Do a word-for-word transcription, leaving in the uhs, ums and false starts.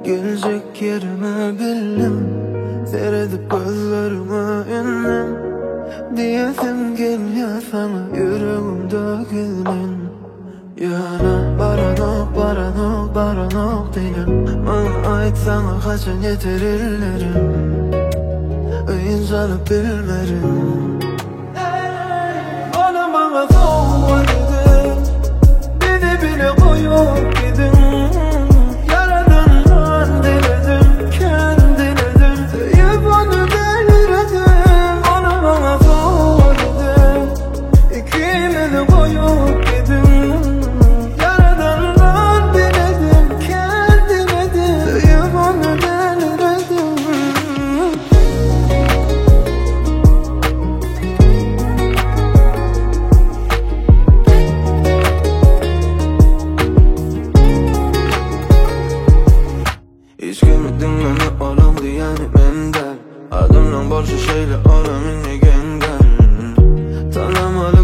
Gelecek yerime bildim, seyredip gözlerime indim. Diyesim geliyor sana yüreğimde gülün. Yana baranok baranok baranok dilim. Bana ait sana kaçan yeter illerim. Öğüncalıp bilmerim. Bana bana soğuk dedi, beni bile koyup gidin. Yaradandan diledim, kendiledim. Deyip onu delirdim. Bana bana soğuk dedi, ikimizi koyup gidin. Yaradandan diledim, kendiledim. Deyip onu delirdim. Hiç görmedin beni oğlum diyeni menden. Adımla borçlu şeyle oğlum inne gengel. Tanımalı